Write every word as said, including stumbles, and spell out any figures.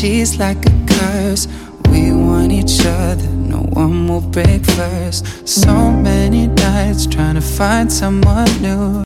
she's like a curse. We want each other, no one will break first. So many nights trying to find someone new.